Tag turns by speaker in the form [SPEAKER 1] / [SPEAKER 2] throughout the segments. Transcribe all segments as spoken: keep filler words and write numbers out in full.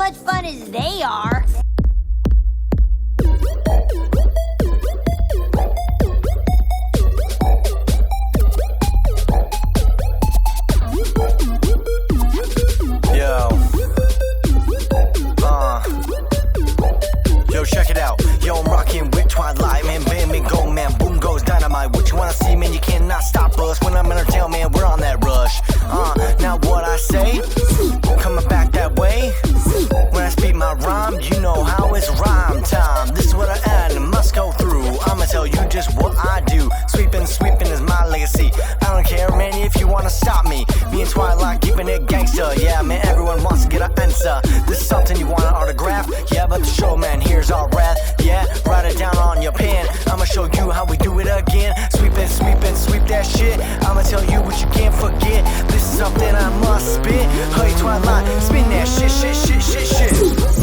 [SPEAKER 1] much fun as they are.
[SPEAKER 2] Yo. Uh. Yo, check it out. Yo, I'm rocking with Twilight, man. Bam, me go, man. Boom goes dynamite. What you wanna see, man? You cannot stop us. When I'm in our tail, man, we're on that rush. Uh, now what I say? Coming back that way. When I speak my rhyme, you know how it's rhyme time. This is what I add and must go through. I'ma tell you just what I do. Sweeping, sweeping is my legacy. I don't care, man, if you wanna stop me. Me and Twilight keeping it gangster. Yeah, man, everyone wants to get an answer. This is something you want an autograph? Yeah, but the show, man, here's our wrath. Yeah, write it down on your pen. I'ma show you how we do it again. Sweep it, sweep it, sweep that shit. I'ma tell you what you can't forget. This is something I must spit. Hey, Twilight, spin that shit, shit, shit, shit, shit.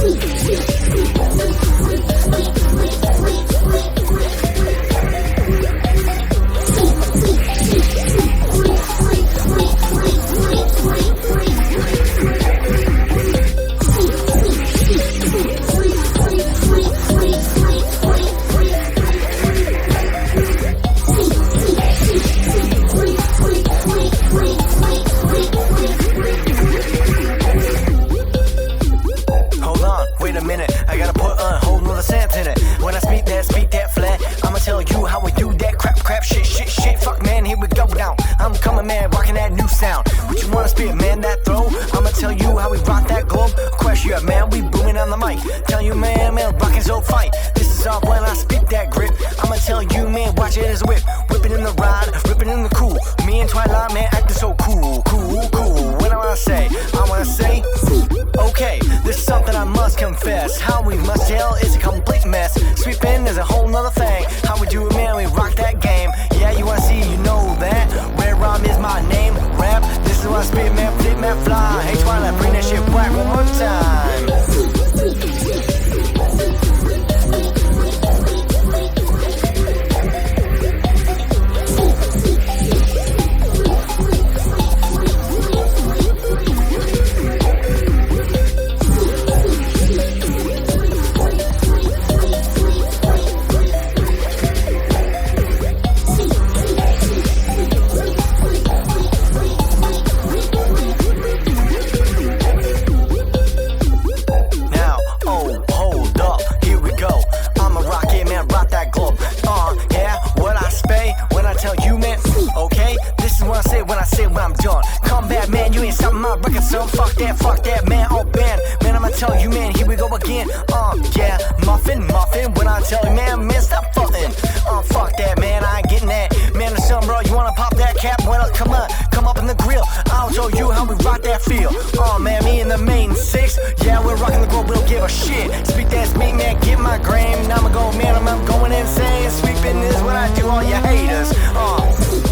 [SPEAKER 2] Wait a minute, I gotta put a whole nother sense in it. When I speak that, speak that flat, I'ma tell you how we do that crap, crap, shit, shit, shit. Fuck, man, here we go now. I'm coming, man, rocking that new sound. What you wanna spit, man, that throw? I'ma tell you how we rock that globe. Question, yeah, man, we booming on the mic. Tell you, man, man, rockin' so fight. This is all when I speak that grip. I'ma tell you, man, watch it as a whip. Whipping in the ride, ripping in the cool. Me and Twilight, man, acting so cool, cool, cool. What I wanna say? I wanna say, okay, this is something I must confess. How we must tell is a complete mess. Sweeping is a whole nother thing. How we do it, man, we rock that game. Yeah, you wanna see, you know that. Red Rhyme is my name, rap. This is what I spit, man, flip, man, fly. Hey, Twilight, bring that shit back one more time. My record, so fuck that, fuck that, man, oh band. Man, I'ma tell you, man, here we go again. Uh, yeah, muffin, muffin. When I tell you, man, man, stop fucking. Uh, fuck that, man, I ain't getting that. Man, the sun, bro, you wanna pop that cap? Well, come on, come up in the grill. I'll show you how we rock that feel. Uh, man, me and the main six. Yeah, we're rocking the globe, we don't give a shit. Speak that, speak, man, get my gram. Now I'ma go, man, I'm, I'm going insane. Sweeping is what I do, all you haters. Uh.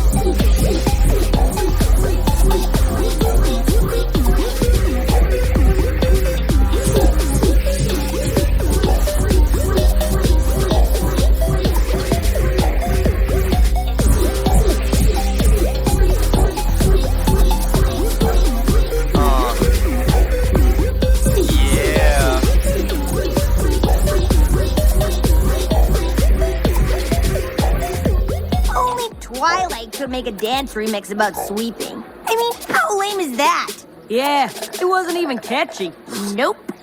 [SPEAKER 1] Twilight could make a dance remix about sweeping. I mean, how lame is that?
[SPEAKER 3] Yeah, it wasn't even catchy.
[SPEAKER 1] Nope.